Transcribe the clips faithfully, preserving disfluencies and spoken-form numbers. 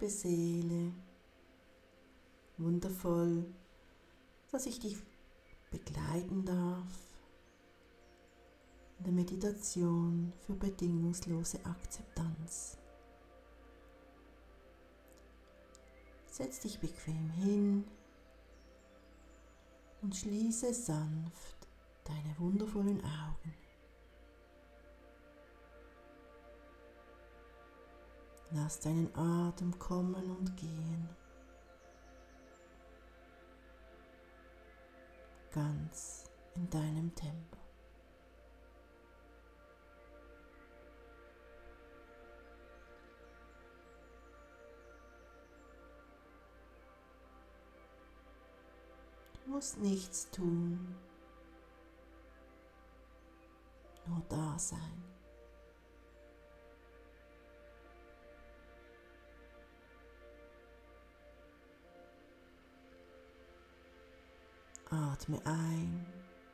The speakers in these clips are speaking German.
liebe Seele, wundervoll, dass ich dich begleiten darf in der Meditation für bedingungslose Akzeptanz. Setz dich bequem hin und schließe sanft deine wundervollen Augen. Lass deinen Atem kommen und gehen, ganz in deinem Tempo. Du musst nichts tun, nur da sein. Atme ein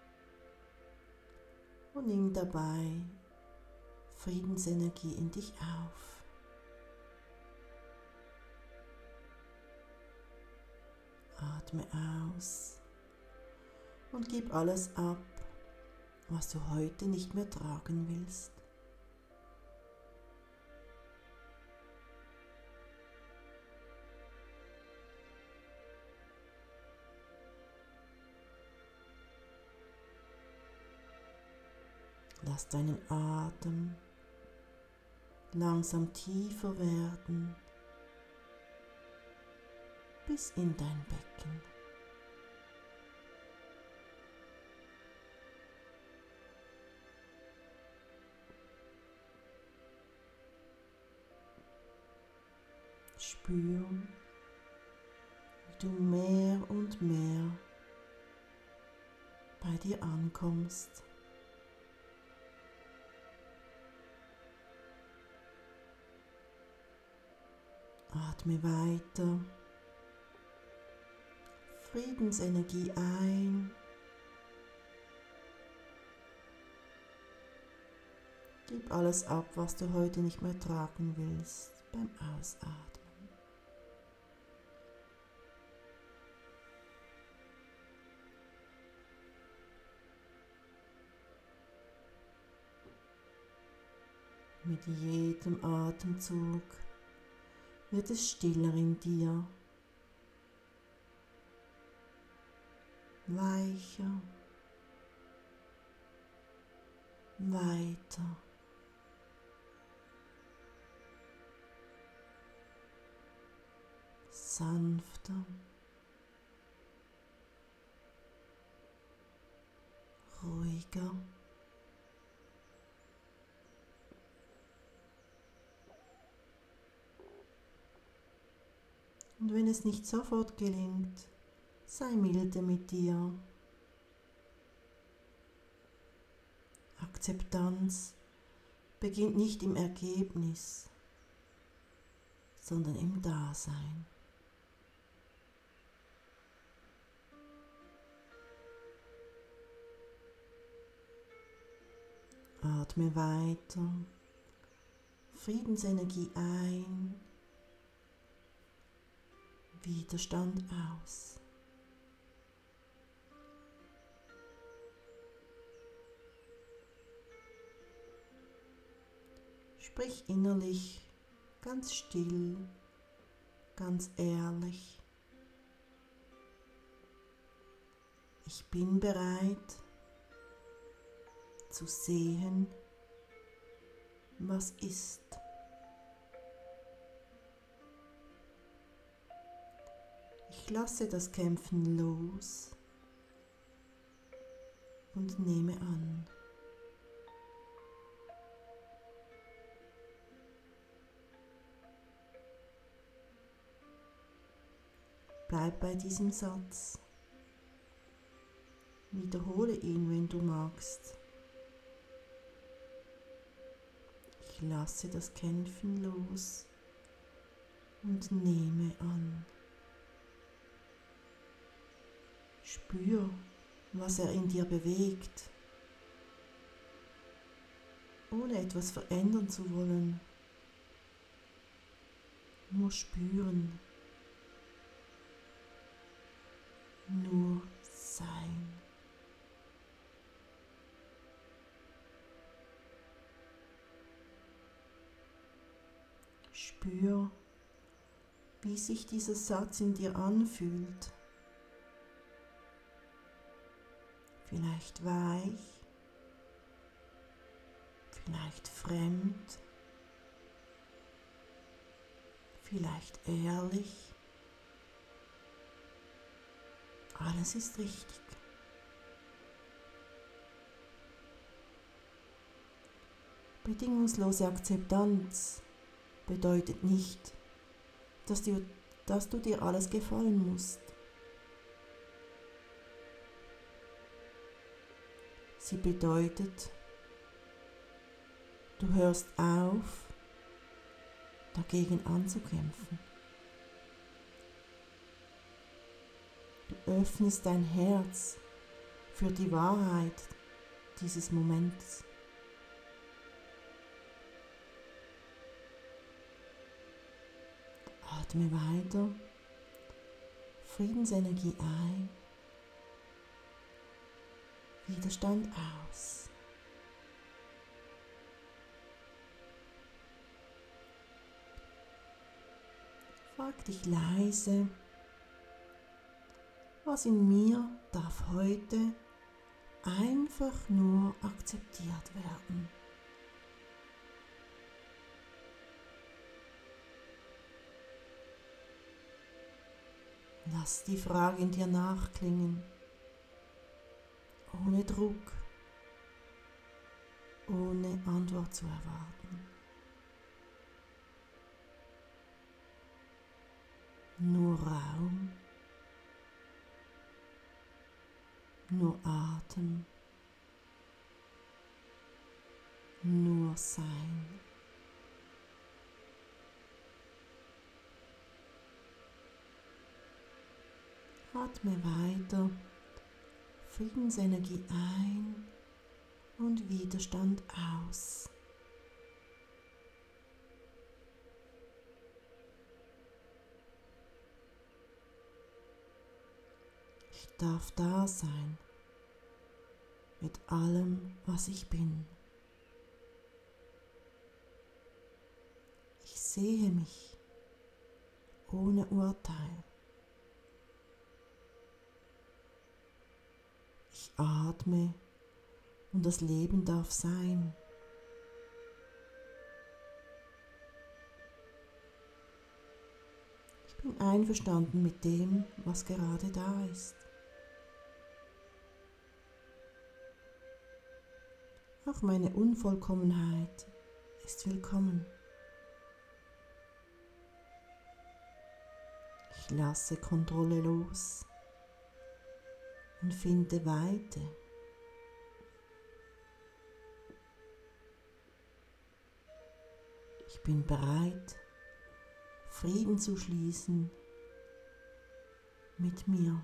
und nimm dabei Friedensenergie in dich auf. Atme aus und gib alles ab, was du heute nicht mehr tragen willst. Lass deinen Atem langsam tiefer werden bis in dein Becken. Spür, wie du mehr und mehr bei dir ankommst. Atme weiter, Friedensenergie ein, gib alles ab, was du heute nicht mehr tragen willst, beim Ausatmen. Mit jedem Atemzug wird es stiller in dir, weicher, weiter, sanfter, ruhiger. Und wenn es nicht sofort gelingt, sei milde mit dir. Akzeptanz beginnt nicht im Ergebnis, sondern im Dasein. Atme weiter, Friedensenergie ein, Widerstand aus. Sprich innerlich ganz still, ganz ehrlich. Ich bin bereit zu sehen, was ist. Ich lasse das Kämpfen los und nehme an. Bleib bei diesem Satz. Wiederhole ihn, wenn du magst. Ich lasse das Kämpfen los und nehme an. Spür, was er in dir bewegt, ohne etwas verändern zu wollen. Nur spüren. Nur sein. Spür, wie sich dieser Satz in dir anfühlt. Vielleicht weich, vielleicht fremd, vielleicht ehrlich. Alles ist richtig. Bedingungslose Akzeptanz bedeutet nicht, dass du, dass du dir alles gefallen musst. Sie bedeutet, du hörst auf, dagegen anzukämpfen. Du öffnest dein Herz für die Wahrheit dieses Moments. Atme weiter, Friedensenergie ein, Widerstand aus. Frag dich leise, was in mir darf heute einfach nur akzeptiert werden. Lass die Frage in dir nachklingen, ohne Druck, ohne Antwort zu erwarten. Nur Raum, nur Atem, nur Sein. Atme weiter, Friedensenergie ein und Widerstand aus. Ich darf da sein mit allem, was ich bin. Ich sehe mich ohne Urteil. Ich atme und das Leben darf sein. Ich bin einverstanden mit dem, was gerade da ist. Auch meine Unvollkommenheit ist willkommen. Ich lasse Kontrolle los und finde Weite. Ich bin bereit, Frieden zu schließen mit mir.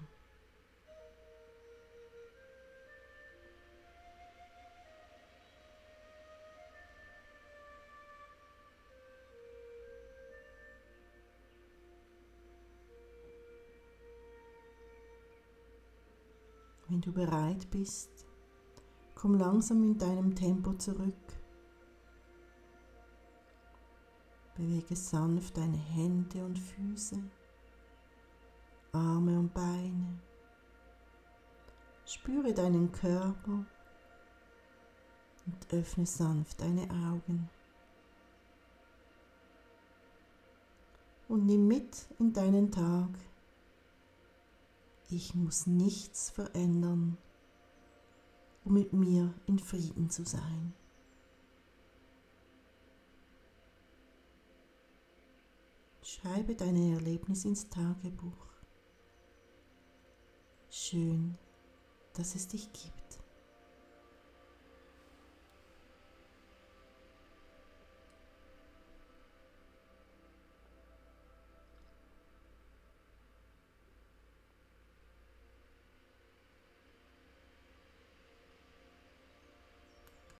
Wenn du bereit bist, komm langsam in deinem Tempo zurück. Bewege sanft deine Hände und Füße, Arme und Beine. Spüre deinen Körper und öffne sanft deine Augen. Und nimm mit in deinen Tag: Ich muss nichts verändern, um mit mir in Frieden zu sein. Schreibe deine Erlebnisse ins Tagebuch. Schön, dass es dich gibt.